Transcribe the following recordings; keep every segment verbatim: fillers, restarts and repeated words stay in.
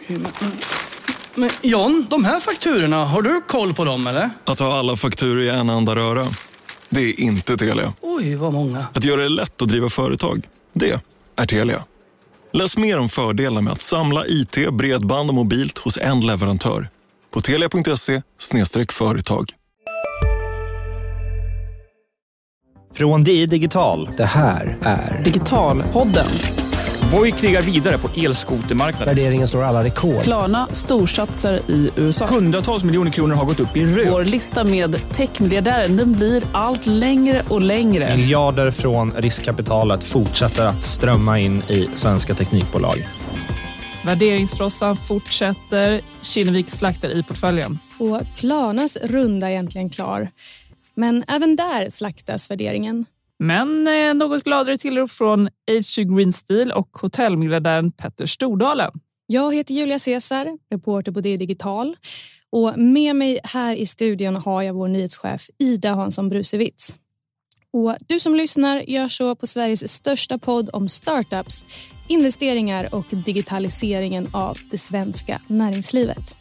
Men, men John, de här fakturorna, har du koll på dem eller? Att ha alla fakturor i en enda röra, det är inte Telia. Oj, vad många. Att göra det lätt att driva företag, det är Telia. Läs mer om fördelarna med att samla I T, bredband och mobilt hos en leverantör på telia punkt se slash företag. Från D I Digital. Det här är Digitalpodden. Voi krigar vidare på elskotermarknaden. Värderingen slår alla rekord. Klarna storsatsar i U S A. Hundratals miljoner kronor har gått upp i rök. Vår lista med techmiljardären, den blir allt längre och längre. Miljarder från riskkapitalet fortsätter att strömma in i svenska teknikbolag. Värderingsfrossan fortsätter. Kinnevik slaktar i portföljen. Och Klarnas runda är egentligen klar. Men även där slaktas värderingen. Men eh, något gladare tillrop från H G Green Steel och hotellmiljardären Petter Stordalen. Jag heter Julia Caesar, reporter på D I Digital. Och med mig här i studion har jag vår nyhetschef Ida Hansson Brusewitz. Och du som lyssnar gör så på Sveriges största podd om startups, investeringar och digitaliseringen av det svenska näringslivet.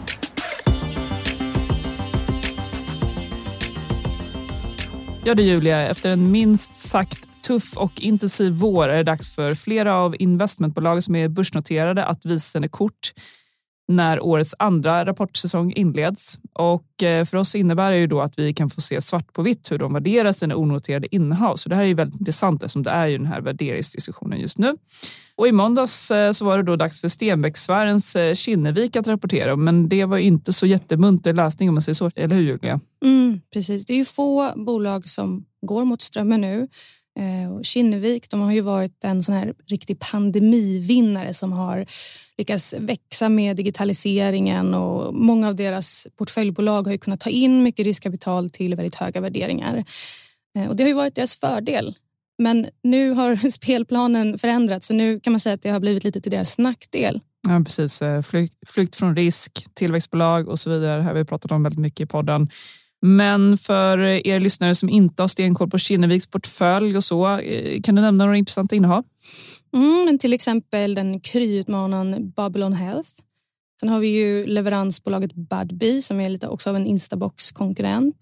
Ja du Julia, efter en minst sagt tuff och intensiv vår är det dags för flera av investmentbolag som är börsnoterade att visa sina kort när årets andra rapportsäsong inleds. Och för oss innebär det ju då att vi kan få se svart på vitt hur de värderar sina onoterade innehav. Så det här är ju väldigt intressant eftersom det är ju den här värderingsdiskussionen just nu. Och i måndags så var det då dags för Stenbecksfärens Kinnevik att rapportera. Men det var inte så jättemunter läsning om man säger så, eller hur Julia? Mm, precis, det är ju få bolag som går mot strömmen nu. Och Kinnevik, de har ju varit en sån här riktig pandemivinnare som har lyckats växa med digitaliseringen och många av deras portföljbolag har ju kunnat ta in mycket riskkapital till väldigt höga värderingar. Och det har ju varit deras fördel. Men nu har spelplanen förändrats så nu kan man säga att det har blivit lite till deras nackdel. Ja, precis. Flykt, flykt från risk, tillväxtbolag och så vidare. Det här har vi pratat om väldigt mycket i podden. Men för er lyssnare som inte har stenkoll på Kinneviks portfölj och så, kan du nämna några intressanta innehav? Mm, men till exempel den kryutmanan Babylon Health. Sen har vi ju leveransbolaget Budbee som är lite också av en Instabox-konkurrent.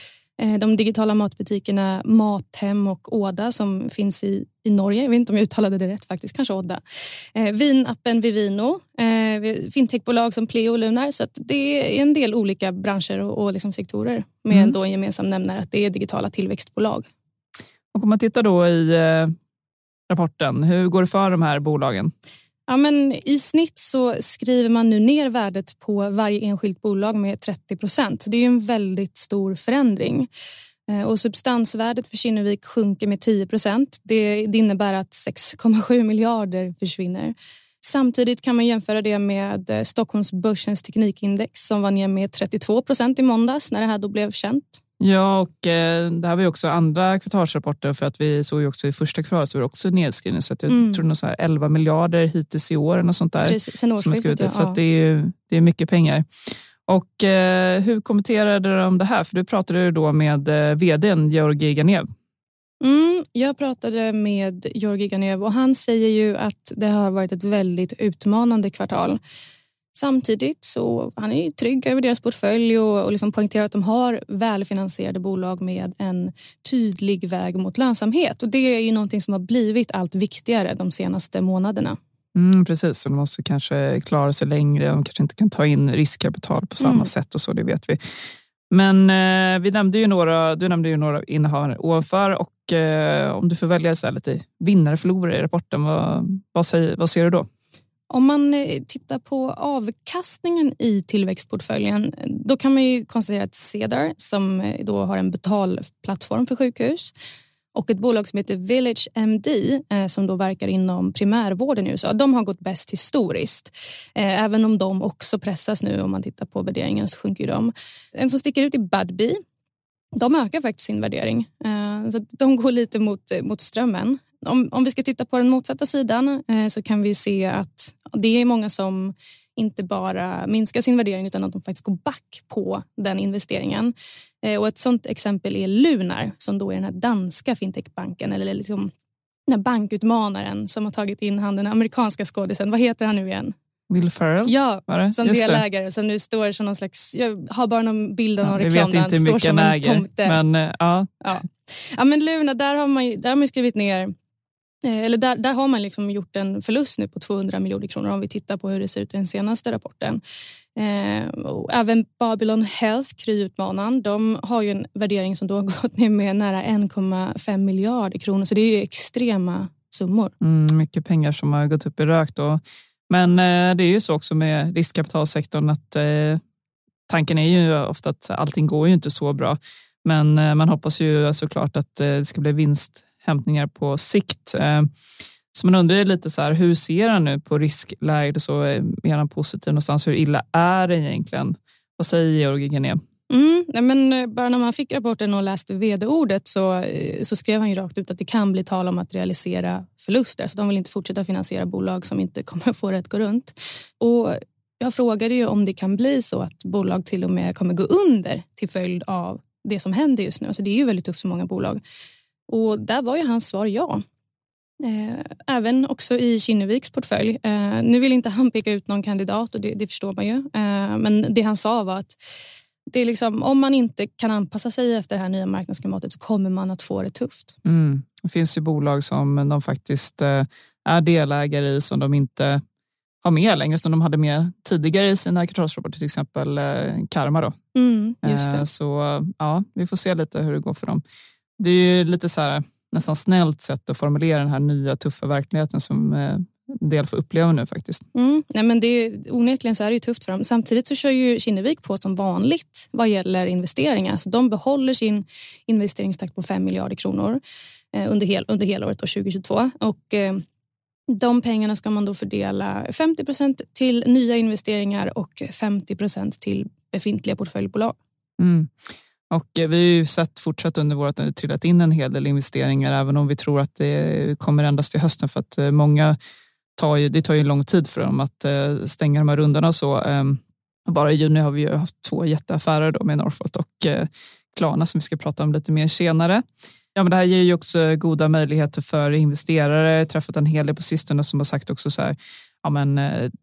De digitala matbutikerna Mathem och Oda som finns i, i Norge. Jag vet inte om jag uttalade det rätt faktiskt, kanske Oda. Eh, vinappen Vivino. Eh, fintechbolag som Pleo och Lunar. Så att det är en del olika branscher och, och liksom sektorer. Med mm. då en gemensam nämnare att det är digitala tillväxtbolag. Och om man tittar då i eh, rapporten, hur går det för de här bolagen? Ja, men i snitt så skriver man nu ner värdet på varje enskilt bolag med trettio procent. Det är ju en väldigt stor förändring. Och substansvärdet för Kinnevik sjunker med tio procent. Det, det innebär att sex komma sju miljarder försvinner. Samtidigt kan man jämföra det med Stockholmsbörsens teknikindex som var ner med trettiotvå procent i måndags när det här då blev känt. Ja, och eh, det här var ju också andra kvartalsrapporter för att vi såg ju också i första kvartalet så var det också nedskrivning så att jag mm. tror nog så här elva miljarder hittills i år och sånt där. Precis, sen årsskiftet, ja. Så att det är ju det är mycket pengar. Och eh, hur kommenterade de det här? För du pratade ju då med eh, vdn Georgi Ganev. Mm, jag pratade med Georgi Ganev och han säger ju att det har varit ett väldigt utmanande kvartal. Samtidigt så han är ju trygg över deras portfölj och, och liksom poängterar att de har välfinansierade bolag med en tydlig väg mot lönsamhet. Och det är ju någonting som har blivit allt viktigare de senaste månaderna. Mm, precis, så de måste kanske klara sig längre. De kanske inte kan ta in riskkapital på samma mm. sätt och så, det vet vi. Men eh, vi nämnde ju några, du nämnde ju några innehavare ovanför och eh, om du får välja så här lite vinnare förlorare i rapporten, vad, vad, säger, vad ser du då? Om man tittar på avkastningen i tillväxtportföljen då kan man ju konstatera att Cedar som då har en betalplattform för sjukhus och ett bolag som heter Village M D som då verkar inom primärvården i U S A. De har gått bäst historiskt. Även om de också pressas nu om man tittar på värderingen så sjunker de. En som sticker ut är Budbee. De ökar faktiskt sin värdering. Så de går lite mot, mot strömmen. Om, om vi ska titta på den motsatta sidan eh, så kan vi se att det är många som inte bara minskar sin värdering utan att de faktiskt går back på den investeringen. Eh, och ett sådant exempel är Lunar som då är den här danska fintechbanken eller liksom den här bankutmanaren som har tagit in han den amerikanska skådisen. Vad heter han nu igen? Will Ferrell? Ja, var det? som Just delägare. Det. Som nu står som någon slags... Jag har bara någon bild av någon ja, reklam där han står som en äger, tomte. Men, uh, ja. Ja. ja, men Luna, där har man, där har man skrivit ner... Eller där, där har man liksom gjort en förlust nu på tvåhundra miljoner kronor om vi tittar på hur det ser ut i den senaste rapporten. Eh, och även Babylon Health, kryutmanan, de har ju en värdering som då har gått ner med nära en komma fem miljarder kronor. Så det är ju extrema summor. Mm, mycket pengar som har gått upp i rök då. Men eh, det är ju så också med riskkapitalsektorn att eh, tanken är ju ofta att allting går ju inte så bra. Men eh, man hoppas ju såklart att eh, det ska bli vinsthämtningar på sikt. Eh, så man undrar ju lite så här, hur ser han nu på riskläge? Så är han positiv någonstans? Hur illa är det egentligen? Vad säger Georg Gené? Mm, nej men bara när man fick rapporten och läste vd-ordet så, så skrev han ju rakt ut att det kan bli tal om att realisera förluster. Så de vill inte fortsätta finansiera bolag som inte kommer att få det att gå runt. Och jag frågade ju om det kan bli så att bolag till och med kommer gå under till följd av det som händer just nu. Alltså det är ju väldigt tufft för många bolag. Och där var ju hans svar ja. Även också i Kinneviks portfölj. Nu vill inte han peka ut någon kandidat och det, det förstår man ju. Men det han sa var att det är liksom, om man inte kan anpassa sig efter det här nya marknadsklimatet så kommer man att få det tufft. Mm. Det finns ju bolag som de faktiskt är delägare i som de inte har med längre, som de hade med tidigare i sina kvartalsrapporter, till exempel Karma då. Mm, just det. Så ja, vi får se lite hur det går för dem. Det är ju lite så här nästan snällt sätt att formulera den här nya tuffa verkligheten som en del får uppleva nu faktiskt. Mm, nej men det är, onekligen så är det ju tufft för dem. Samtidigt så kör ju Kinnevik på som vanligt vad gäller investeringar. Så de behåller sin investeringstakt på fem miljarder kronor eh, under, hel, under hela året tjugohundratjugotvå. Och eh, de pengarna ska man då fördela femtio procent till nya investeringar och femtio procent till befintliga portföljbolag. Mm. Och vi har ju sett fortsatt under vårt att det trillat in en hel del investeringar, även om vi tror att det kommer endast till hösten, för att många tar ju, det tar ju lång tid för dem att stänga de här rundorna. Så bara i juni har vi ju haft två jätteaffärer då med Northvolt och Klarna som vi ska prata om lite mer senare. Ja, men det här ger ju också goda möjligheter för investerare. Jag har träffat en hel del på sistone som har sagt också så här, ja men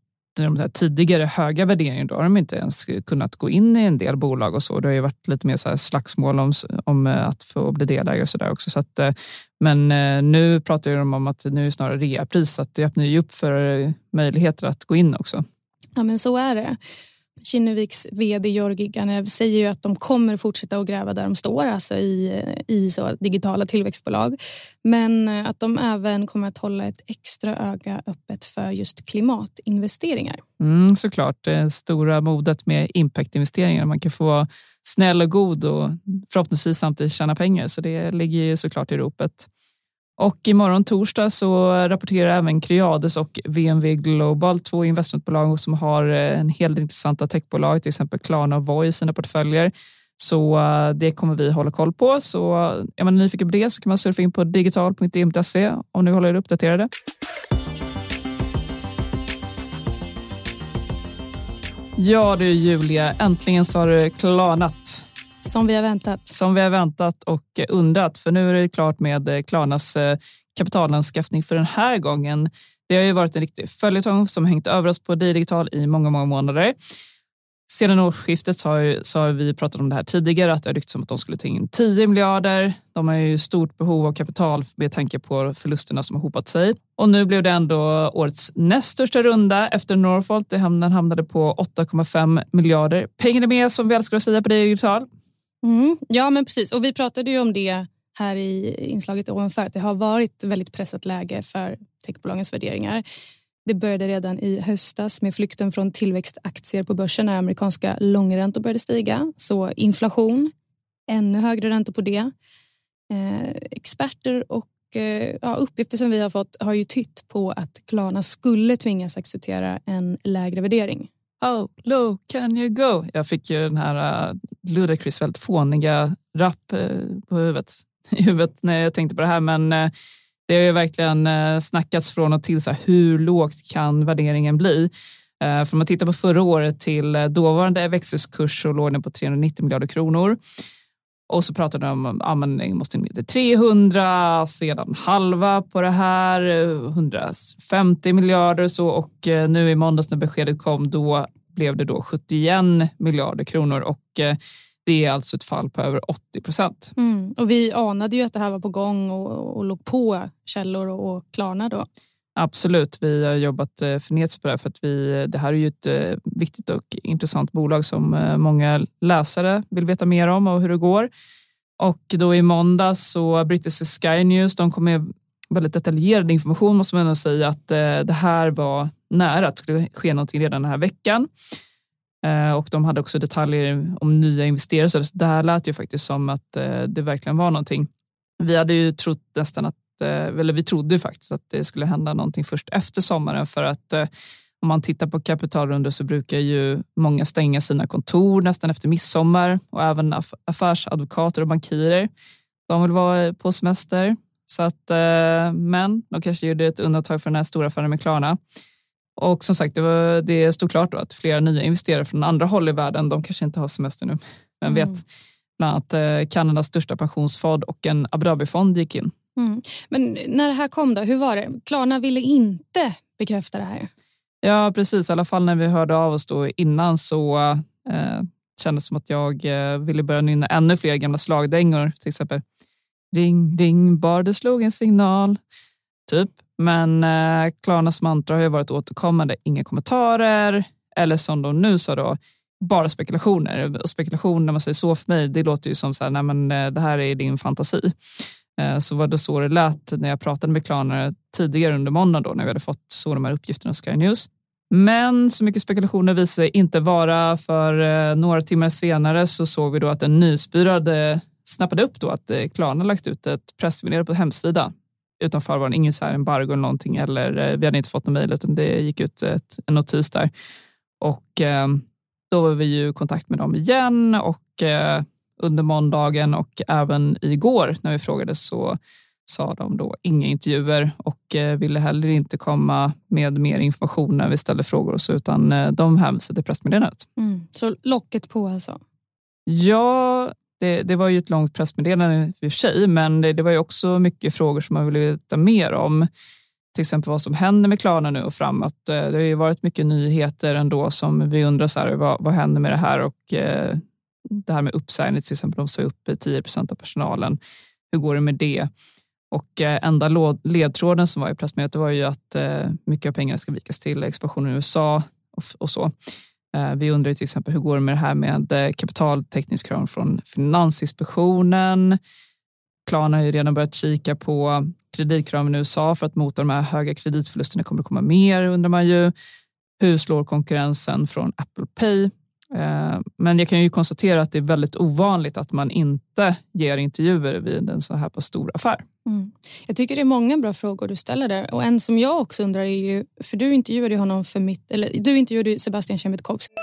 de här tidigare höga värderingar då har de inte ens kunnat gå in i en del bolag och så. Det har ju varit lite mer så här slagsmål om, om att få bli delägare och så där också. Så att, men nu pratar de om att nu är snarare reapris, så att det öppnar ju upp för möjligheter att gå in också. Ja, men så är det. Kinneviks vd Georgi Ganev säger ju att de kommer fortsätta att gräva där de står, alltså i, i så digitala tillväxtbolag. Men att de även kommer att hålla ett extra öga öppet för just klimatinvesteringar. Mm, såklart, det stora modet med impactinvesteringar. Man kan få vara snäll och god och förhoppningsvis samtidigt tjäna pengar. Så det ligger ju såklart i ropet. Och imorgon torsdag så rapporterar även Creades och V N V Global, två investmentbolag som har en hel del intressanta techbolag, till exempel Klarna och Voi i sina portföljer. Så det kommer vi hålla koll på. Så är man nyfiken på det så kan man surfa in på digital punkt e punkt se om ni håller er uppdaterade. Ja du Julia, äntligen så har det klarnat. Som vi har väntat. Som vi har väntat och undrat. För nu är det klart med Klarnas kapitalanskaffning för den här gången. Det har ju varit en riktig följetong som hängt över oss på Digital i många, många månader. Sedan årsskiftet så har, så har vi pratat om det här tidigare, att det har ryktats om att de skulle ta in tio miljarder. De har ju stort behov av kapital med tanke på förlusterna som har hopat sig. Och nu blev det ändå årets näst största runda efter Northvolt. Den hamnade på åtta komma fem miljarder. Pengarna med, som vi älskar att säga på Digital. Mm, ja, men precis. Och vi pratade ju om det här i inslaget ovanför, att det har varit väldigt pressat läge för techbolagens värderingar. Det började redan i höstas med flykten från tillväxtaktier på börsen när amerikanska långräntor började stiga. Så inflation, ännu högre räntor på det. Eh, experter och eh, ja, uppgifter som vi har fått har ju tytt på att Klarna skulle tvingas acceptera en lägre värdering. How low can you go? Jag fick ju den här uh, Ludacris väldigt fåniga rap uh, på huvudet, i huvudet när jag tänkte på det här. Men uh, det har ju verkligen uh, snackats från och till så här, hur lågt kan värderingen bli? Uh, för om man tittar på förra året till uh, dåvarande växelskurs så låg den på trehundranittio miljarder kronor. Och så pratade de om att man måste ner till trehundra, sedan halva på det här, hundrafemtio miljarder så, och nu i måndags när beskedet kom då blev det då sjuttioen miljarder kronor, och det är alltså ett fall på över åttio procent. Mm. Och vi anade ju att det här var på gång och, och låg på källor och, och Klarna då. Absolut, vi har jobbat förnets på det här för att vi, det här är ju ett viktigt och intressant bolag som många läsare vill veta mer om och hur det går. Och då i måndag så brittiska Sky News, de kom med väldigt detaljerad information, måste man ändå säga, att det här var nära att det skulle ske någonting redan den här veckan. Och de hade också detaljer om nya investerare, så det här lät ju faktiskt som att det verkligen var någonting. Vi hade ju trott nästan att eller vi trodde faktiskt att det skulle hända någonting först efter sommaren, för att eh, om man tittar på kapitalrundor så brukar ju många stänga sina kontor nästan efter midsommar, och även aff- affärsadvokater och bankirer, de vill vara på semester, så att eh, men de kanske gjorde ett undantag för den här stora affären med Klarna. Och som sagt, det, var, det stod klart då att flera nya investerare från andra håll i världen, de kanske inte har semester nu, men mm. vet bland annat eh, Kanadas största pensionsfond och en Abu Dhabi-fond gick in. Mm. Men när det här kom då, hur var det? Klarna ville inte bekräfta det här. Ja, precis. I alla fall när vi hörde av oss då innan så eh, kändes det som att jag eh, ville börja nynna ännu fler gamla slagdängor. Till exempel ring, ring, bara det slog en signal. Typ. Men eh, Klarnas mantra har ju varit återkommande. Inga kommentarer. Eller som de nu sa då, bara spekulationer. Och spekulation, när man säger så för mig, det låter ju som så här, nej men det här är din fantasi. Så var det så det lät när jag pratade med Klarna tidigare under måndag då, när vi hade fått så de här uppgifterna av Sky News. Men så mycket spekulationer visade sig inte vara, för några timmar senare så såg vi då att en nyhetsbyrå hade snappade upp då att Klarna lagt ut ett pressmeddelande på hemsidan. Utan förvarning, ingen så här embargo eller någonting, eller vi hade inte fått någon mejl, utan det gick ut ett, en notis där. Och eh, då var vi ju i kontakt med dem igen, och eh, under måndagen och även igår när vi frågade så sa de då inga intervjuer, och eh, ville heller inte komma med mer information när vi ställde frågor och så, utan eh, de hänvisade till pressmeddelandet. Mm. Så locket på alltså? Ja, det, det var ju ett långt pressmeddelande för sig, men det, det var ju också mycket frågor som man ville veta mer om. Till exempel vad som händer med Klarna nu och framåt. Det har ju varit mycket nyheter ändå som vi undrar så här, vad, vad händer med det här, och eh, det här med uppsägning till exempel, de sa upp tio procent av personalen. Hur går det med det? Och eh, enda ledtråden som var i pressmeddelandet var ju att eh, mycket av pengarna ska vikas till expansionen i U S A och, och så. Eh, vi undrar till exempel hur går det med det här med eh, kapitaltäckningskrav från Finansinspektionen. Klarna har ju redan börjat kika på kreditkraven i U S A för att mota de här höga kreditförlusterna kommer att komma mer, undrar man ju. Hur slår konkurrensen från Apple Pay? Men jag kan ju konstatera att det är väldigt ovanligt att man inte ger intervjuer vid en så här på stor affär. Mm. Jag tycker det är många bra frågor du ställer där. Och en som jag också undrar är ju, för du intervjuade honom för mitt, eller du intervjuade Sebastian Siemiatkowski.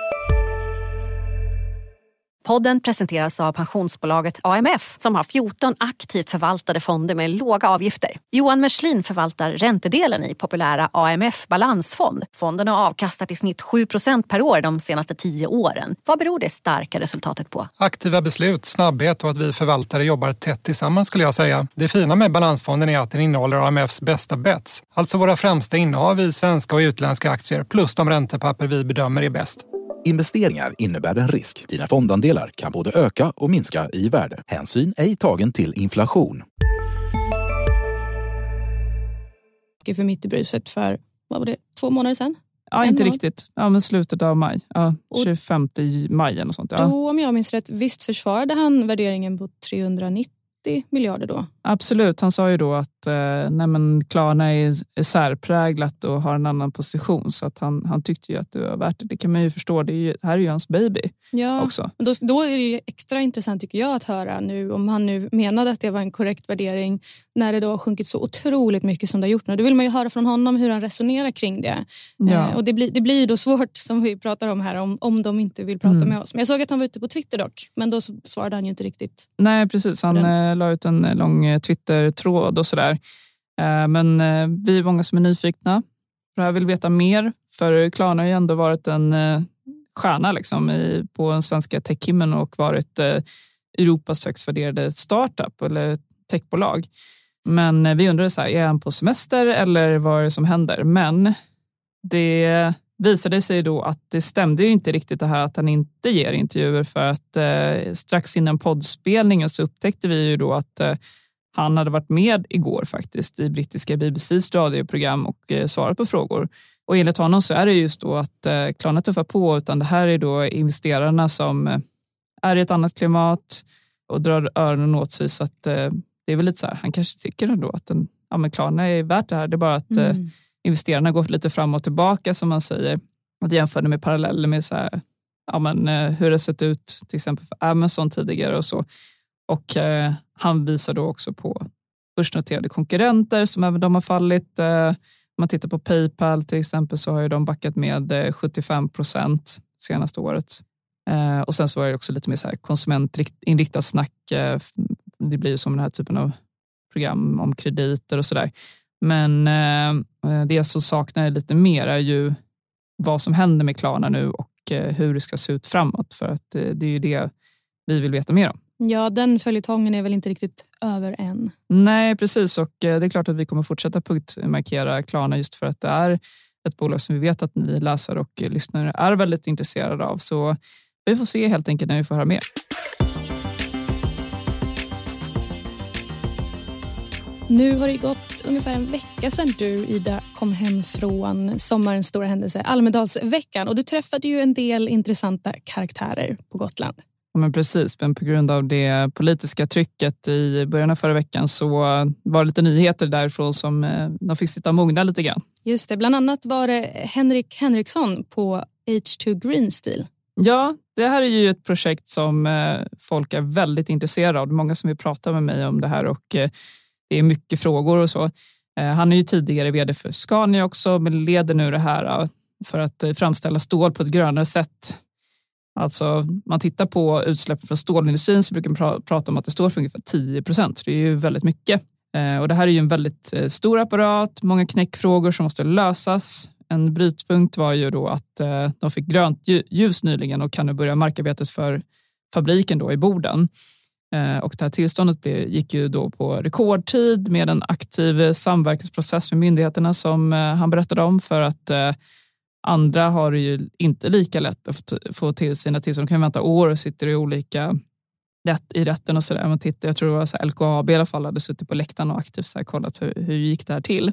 Podden presenteras av pensionsbolaget A M F som har fjorton aktivt förvaltade fonder med låga avgifter. Johan Merslin förvaltar räntedelen i populära A M F-balansfond. Fonden har avkastat i snitt sju procent per år de senaste tio åren. Vad beror det starka resultatet på? Aktiva beslut, snabbhet och att vi förvaltare jobbar tätt tillsammans skulle jag säga. Det fina med balansfonden är att den innehåller A M Fs bästa bets. Alltså våra främsta innehav i svenska och utländska aktier plus de räntepapper vi bedömer är bäst. Investeringar innebär en risk. Dina fondandelar kan både öka och minska i värde. Hänsyn ej tagen till inflation. För mitt i bruset för, vad var det, två månader sedan? Ja, en inte månad. riktigt. Ja, men slutet av maj. Ja, tjugofemte maj och sånt. Ja. Då, om jag minns rätt, visst försvarade han värderingen på trehundranittio miljarder då? Absolut, han sa ju då att eh, nej men Klarna är, är särpräglat och har en annan position, så att han, han tyckte ju att det var värt det. Det kan man ju förstå, det är ju, här är ju hans baby ja, också. Då, då är det ju extra intressant tycker jag att höra nu om han nu menade att det var en korrekt värdering när det då har sjunkit så otroligt mycket som det har gjort nu. Då vill man ju höra från honom hur han resonerar kring det. Ja. Eh, och det blir, det blir ju då svårt som vi pratar om här om, om de inte vill prata mm. med oss. Men jag såg att han var ute på Twitter dock, men då svarade han ju inte riktigt. Nej, precis. Han eh, la ut en lång Twitter-tråd och sådär. Eh, men eh, vi är många som är nyfikna. Jag vill veta mer, för Klarna har ju ändå varit en eh, stjärna liksom, i, på den svenska techhimmen och varit eh, Europas högst värderade startup eller techbolag. Men vi undrade så här, är han på semester eller vad är det som händer? Men det visade sig då att det stämde ju inte riktigt det här att han inte ger intervjuer, för att eh, strax innan poddspelningen så upptäckte vi ju då att eh, han hade varit med igår faktiskt i brittiska B B C:s radioprogram och eh, svarat på frågor. Och enligt honom så är det just då att eh, Klarna tuffar på, utan det här är då investerarna som eh, är i ett annat klimat och drar öronen åt sig, så att eh, det är väl lite så här, han kanske tycker ändå att den, ja, men Klarna är värt det här. Det är bara att mm. eh, investerarna går lite fram och tillbaka som man säger. Att jämföra med paralleller med så här, ja, men, eh, hur det sett ut till exempel för Amazon tidigare och så. Och eh, han visar då också på börsnoterade konkurrenter som även de har fallit. Eh, om man tittar på PayPal till exempel så har ju de backat med eh, sjuttiofem procent senaste året. Eh, och sen så är det också lite mer så här konsumentinriktat snack. Eh, det blir ju som den här typen av program om krediter och sådär. Men eh, det som saknar lite mer är ju vad som händer med Klarna nu och eh, hur det ska se ut framåt. För att eh, det är ju det vi vill veta mer om. Ja, den följetongen är väl inte riktigt över än. Nej, precis. Och eh, det är klart att vi kommer fortsätta punktmarkera Klarna just för att det är ett bolag som vi vet att ni läsare och lyssnare är väldigt intresserade av. Så vi får se helt enkelt när vi får höra mer. Nu har det gått ungefär en vecka sedan du, Ida, kom hem från sommarens stora händelse, Almedalsveckan. Och du träffade ju en del intressanta karaktärer på Gotland. Ja, men precis, men på grund av det politiska trycket i början av förra veckan så var det lite nyheter därifrån som de fick sitta och mogna lite grann. Just det, bland annat var det Henrik Henriksson på H två Green Steel. Ja, det här är ju ett projekt som folk är väldigt intresserade av. Många som vill prata med mig om det här och det är mycket frågor och så. Han är ju tidigare vd för Scania också, men leder nu det här för att framställa stål på ett grönare sätt. Alltså, man tittar på utsläpp från stålindustrin så brukar man pra- prata om att det står för ungefär tio procent. Det är ju väldigt mycket. Och det här är ju en väldigt stor apparat, många knäckfrågor som måste lösas. En brytpunkt var ju då att de fick grönt ljus nyligen och kan nu börja markarbetet för fabriken då i Boden. Och det här tillståndet gick ju då på rekordtid med en aktiv samverkansprocess med myndigheterna som han berättade om, för att andra har det ju inte lika lätt att få till sina tillstånd. De kan vänta år och sitter i olika rätt, i rätten och sådär. Man tittar, jag tror det var så L K A B i alla fall hade suttit på läktaren och aktivt så här kollat hur, hur gick det här till.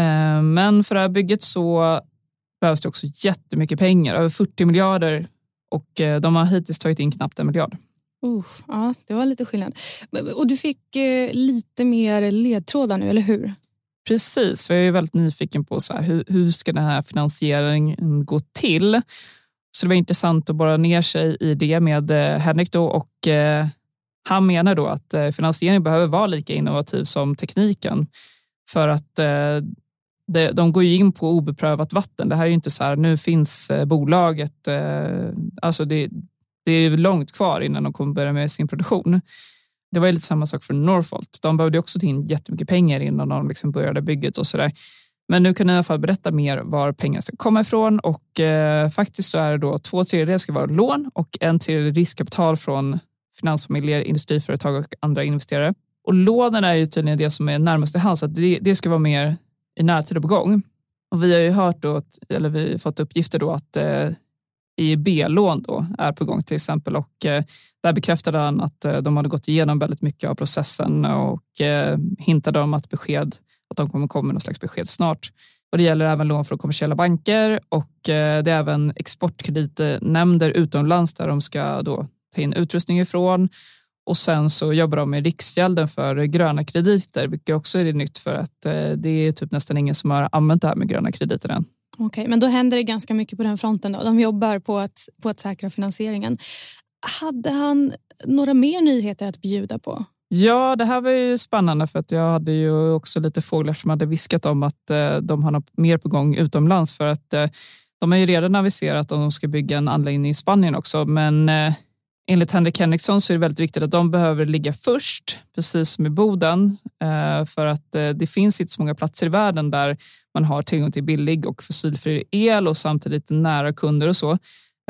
Men för det här bygget så behövs det också jättemycket pengar, över fyrtio miljarder, och de har hittills tagit in knappt en miljard. Uh, ja, det var lite skillnad. Och du fick eh, lite mer ledtrådar nu, eller hur? Precis, för jag är väldigt nyfiken på så här, hur, hur ska den här finansieringen gå till. Så det var intressant att borra ner sig i det med eh, Henrik då, och eh, han menar då att eh, finansieringen behöver vara lika innovativ som tekniken. För att eh, de, de går ju in på obeprövat vatten. Det här är ju inte så här, nu finns eh, bolaget, eh, alltså det Det är långt kvar innan de kommer börja med sin produktion. Det var ju lite samma sak för Northvolt. De behövde också ta in jättemycket pengar innan de liksom började bygget och sådär. Men nu kan jag i alla fall berätta mer var pengar ska komma ifrån. Och eh, faktiskt så är det då två tredjedelar ska vara lån och en tredjedel riskkapital från finansfamiljer, industriföretag och andra investerare. Och lånen är ju tydligen det som är närmast i hand, så att det, det ska vara mer i närtid och på gång. Och vi har ju hört då, eller vi har fått uppgifter då att eh, E I B-lån då är på gång till exempel, och eh, där bekräftade han att eh, de hade gått igenom väldigt mycket av processen och eh, hintade om att besked, att de kommer komma med någon slags besked snart. Och det gäller även lån från kommersiella banker, och eh, det är även exportkreditnämnder utomlands där de ska då ta in utrustning ifrån. Och sen så jobbar de med Riksgälden för gröna krediter, vilket också är nytt, för att eh, det är typ nästan ingen som har använt det här med gröna krediter än. Okej, men då händer det ganska mycket på den fronten då. De jobbar på att, på att säkra finansieringen. Hade han några mer nyheter att bjuda på? Ja, det här var ju spännande, för att jag hade ju också lite fåglar som hade viskat om att eh, de har något mer på gång utomlands, för att eh, de har ju redan aviserat att de ska bygga en anläggning i Spanien också, men eh, enligt Henrik Henriksson så är det väldigt viktigt att de behöver ligga först, precis som i Boden, eh, för att eh, det finns inte så många platser i världen där man har tillgång till billig och fossilfri el och samtidigt nära kunder och så.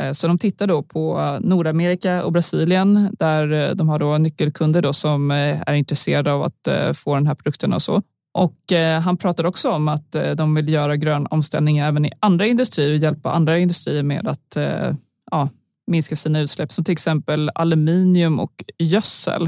Så de tittar då på Nordamerika och Brasilien där de har då nyckelkunder då som är intresserade av att få den här produkten och så. Och han pratade också om att de vill göra grön omställning även i andra industrier och hjälpa andra industrier med att ja, minska sina utsläpp som till exempel aluminium och gödsel.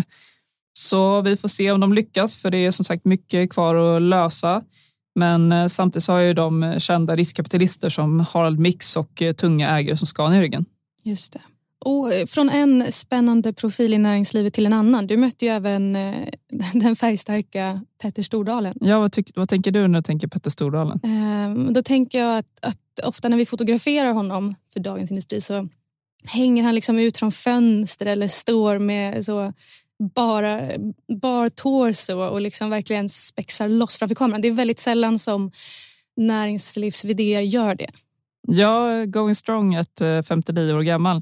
Så vi får se om de lyckas för det är som sagt mycket kvar att lösa. Men samtidigt så har ju de kända riskkapitalister som Harald Mix och tunga ägare som Scania i ryggen. Just det. Och från en spännande profil i näringslivet till en annan. Du mötte ju även den färgstarka Petter Stordalen. Ja, vad, tyck, vad tänker du när du tänker Petter Stordalen? Ehm, då tänker jag att, att ofta när vi fotograferar honom för Dagens Industri så hänger han liksom ut från fönster eller står med så bara bar torso och liksom verkligen spexar loss framför kameran. Det är väldigt sällan som näringslivsvidéer gör det. Ja, Going Strong, ett femtionio år gammal.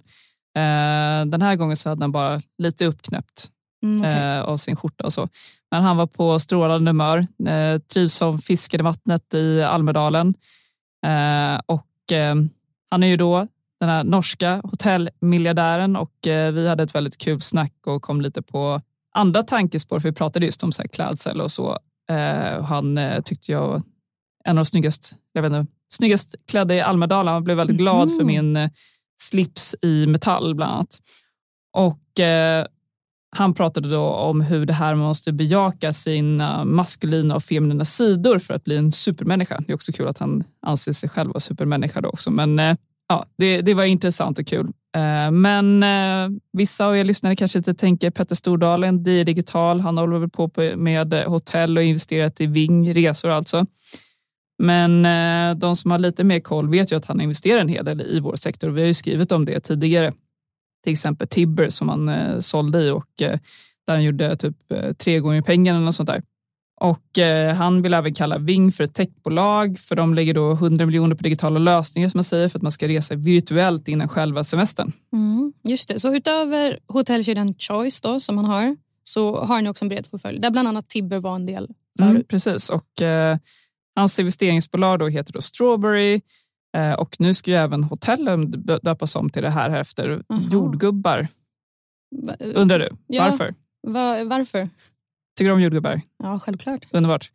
Eh, den här gången så hade han bara lite uppknäppt mm, okay. eh, av sin skjorta och så. Men han var på strålande humör. Eh, trivs som fiskar i vattnet i Almedalen. Eh, och eh, han är ju då den här norska hotellmiljardären och eh, vi hade ett väldigt kul snack och kom lite på andra tankespår för vi pratade just om så här klädsel och så. Eh, han eh, tyckte jag var en av de snyggast, jag vet inte, snyggast klädda i Almedalen. Han blev väldigt glad mm. för min eh, slips i metall bland annat. Och eh, han pratade då om hur det här måste bejaka sina maskulina och feminina sidor för att bli en supermänniska. Det är också kul att han anser sig själv vara supermänniska då också. Men eh, ja, det, det var intressant och kul. Eh, men eh, vissa av er lyssnare kanske inte tänker Petter Stordalen, det är digital. Han håller väl på med hotell och investerat i Ving, resor alltså. Men eh, de som har lite mer koll vet ju att han investerar en hel del i vår sektor. Vi har ju skrivit om det tidigare. Till exempel Tibber som han eh, sålde i och eh, där han gjorde typ eh, tre gånger pengarna eller något sånt där. Och eh, han vill även kalla Ving för ett techbolag för de lägger då hundra miljoner på digitala lösningar som man säger för att man ska resa virtuellt innan själva semestern. Mm, just det, så utöver hotellkedjan Choice då som han har så har ni också en bred portfölj där bland annat Tibber var en del förut. Mm, precis och eh, hans investeringsbolag då heter då Strawberry eh, och nu ska ju även hotellen döpas om till det här efter Aha. jordgubbar. Va, Undrar du, ja, varför? Va, varför? Tycker du om jordgubbar? Ja, självklart. Underbart.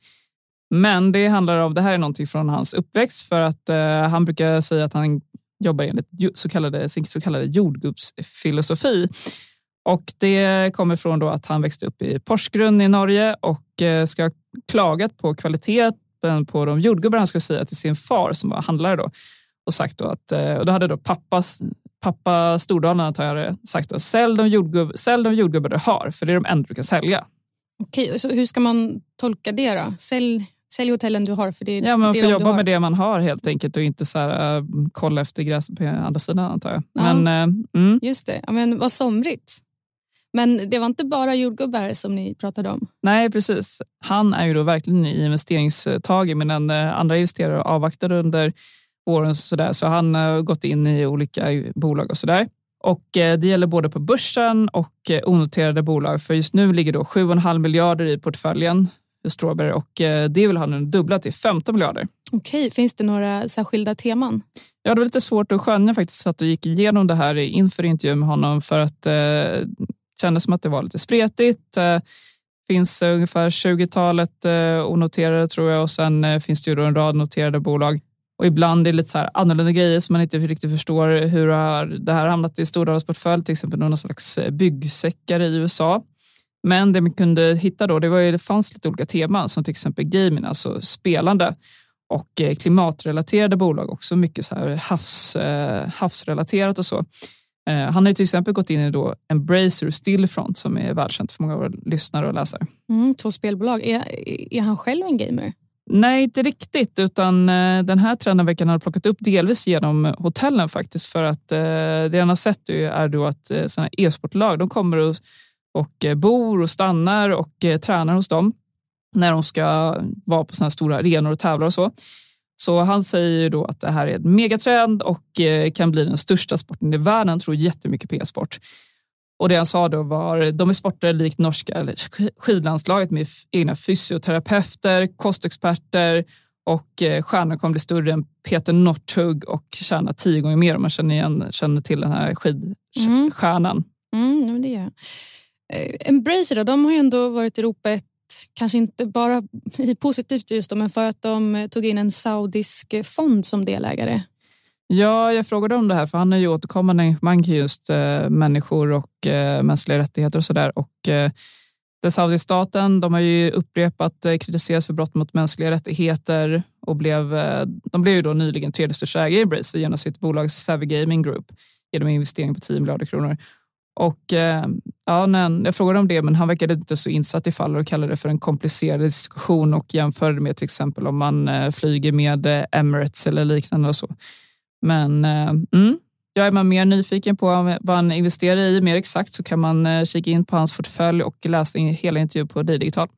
Men det handlar om, det här är någonting från hans uppväxt för att eh, han brukar säga att han jobbar enligt så kallade, sin så kallade jordgubbsfilosofi. Och det kommer från då att han växte upp i Porsgrunn i Norge och eh, ska ha klagat på kvaliteten på de jordgubbar han ska säga till sin far som var handlare då. Och sagt då att, och då hade då pappas, pappa Stordalen tar jag det, sagt då, sälj de, jordgubb, sälj de jordgubbar du har för det är de enda du kan sälja. Okej, så hur ska man tolka det då? Sälj, sälj hotellen du har för det, ja, man det får de jobba med det man har helt enkelt och inte så här, uh, kolla efter gräs på andra sidan antar jag. Ja, men, uh, mm. Just det, ja, men vad somrigt. Men det var inte bara jordgubbar som ni pratade om. Nej, precis. Han är ju då verkligen i investeringstag medan andra investerare avvaktade under åren så där. Så han har gått in i olika bolag och sådär. Och det gäller både på börsen och onoterade bolag. För just nu ligger då sju komma fem miljarder i portföljen för Strawberry och det vill han nu dubbla till femton miljarder. Okej, finns det några särskilda teman? Ja, det var lite svårt att skönja faktiskt att du gick igenom det här inför intervjun med honom för att eh, kändes som att det var lite spretigt. Det finns ungefär tjugotalet onoterade tror jag och sen finns det ju då en rad noterade bolag. Och ibland är det lite så här annorlunda grejer som man inte riktigt förstår hur det här har hamnat i Stordalens portfölj. Till exempel någon slags byggsäckar i U S A. Men det man kunde hitta då, det var ju, det fanns lite olika teman som till exempel gaming, alltså spelande. Och klimatrelaterade bolag också, mycket så här havs, havsrelaterat och så. Han har ju till exempel gått in i då Embracer Stillfront som är världskänt för många av våra lyssnare och läsare. Mm, två spelbolag. Är, är han själv en gamer? Nej, inte riktigt. Utan den här trenden veckan har plockat upp delvis genom hotellen faktiskt. För att det han har sett är då att sådana e-sportlag, de kommer och, och bor och stannar och tränar hos dem. När de ska vara på sådana stora arenor och tävlar och så. Så han säger ju då att det här är en megatrend och kan bli den största sporten i världen. Han tror jättemycket på e-sport. Och det han sa då var, de är sporter likt norska eller skidlandslaget med egna fysioterapeuter, kostexperter Och eh, stjärnan kommer bli större än Peter Northug och tjäna tio gånger mer om man känner, igen, känner till den här skidstjärnan. Mm, mm, det gör jag. Eh, Embracer då, de har ju ändå varit i ropet, kanske inte bara i positivt just då, men för att de tog in en saudisk fond som delägare. Ja, jag frågade om det här för han är ju återkommande engagemang just eh, människor och eh, mänskliga rättigheter och sådär. Och eh, den saudiska staten, de har ju upprepat eh, kritiserats för brott mot mänskliga rättigheter och blev, eh, de blev ju då nyligen tredje största ägare i Embracer genom sitt bolag Savvy Gaming Group genom investering på tio miljarder kronor. Och eh, ja, när jag frågade om det, men han verkade inte så insatt i fallet och kallade det för en komplicerad diskussion och jämförde med till exempel om man eh, flyger med eh, Emirates eller liknande och så. Men eh, mm, jag är man mer nyfiken på vad han investerar i mer exakt så kan man eh, kika in på hans portfölj och läsa in hela intervjun på D Digital.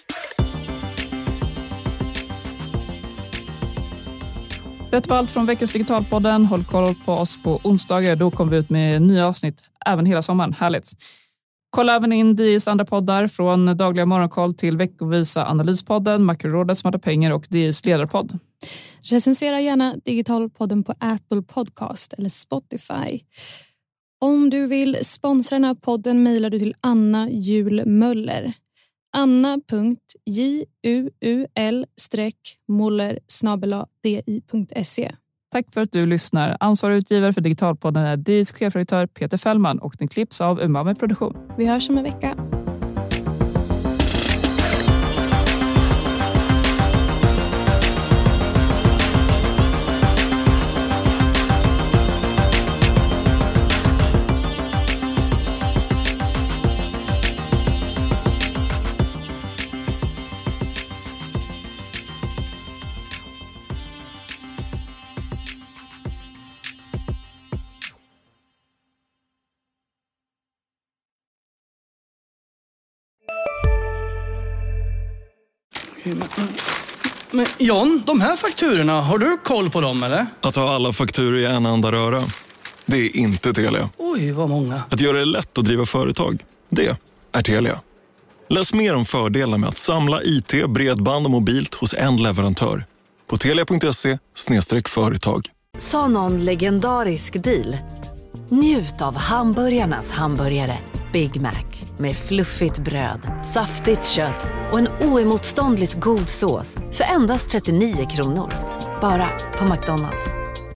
Det var allt från veckans Digitalpodden. Håll koll på oss på onsdagar. Då kommer vi ut med nya avsnitt även hela sommaren. Härligt. Kolla även in D I:s andra poddar från dagliga morgonkoll till veckovisa analyspodden, Makrorådet smarta pengar och D I:s ledarpodd. Recensera gärna Digitalpodden på Apple Podcast eller Spotify. Om du vill sponsra den här podden mejlar du till Anna Jul Möller. anna punkt jul moller snabel-a d i punkt se. Tack för att du lyssnar. Ansvarig utgivare för Digitalpodden är D I:s chefredaktör Peter Fällman och den klipps av Umami Produktion. Vi hörs om en vecka. Men John, de här fakturorna, har du koll på dem eller? Att ha alla fakturor i en enda röra, det är inte Telia. Oj, vad många. Att göra det lätt att driva företag, det är Telia. Läs mer om fördelar med att samla I T, bredband och mobilt hos en leverantör. På telia punkt se slash företag. Sa någon legendarisk deal? Njut av hamburgarnas hamburgare Big Mac. Med fluffigt bröd, saftigt kött och en oemotståndligt god sås för endast trettionio kronor. Bara på McDonald's.